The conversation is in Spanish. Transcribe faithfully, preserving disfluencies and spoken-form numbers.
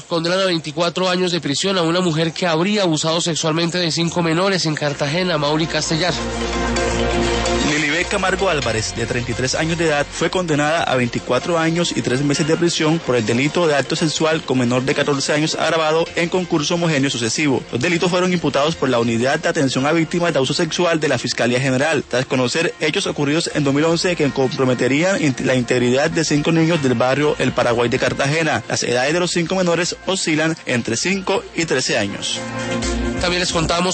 Condenan a veinticuatro años de prisión a una mujer que habría abusado sexualmente de cinco menores en Cartagena. Mauri Castellar. Lilibet Camargo Álvarez, de treinta y tres años de edad, fue condenada a veinticuatro años y tres meses de prisión por el delito de acto sexual con menor de catorce años agravado en concurso homogéneo sucesivo. Los delitos fueron imputados por la Unidad de Atención a Víctimas de Abuso Sexual de la Fiscalía General, tras conocer hechos ocurridos en dos mil once que comprometerían la integridad de cinco niños del barrio El Paraguay de Cartagena. Las edades de los cinco menores oscilan entre cinco y trece años. También les contamos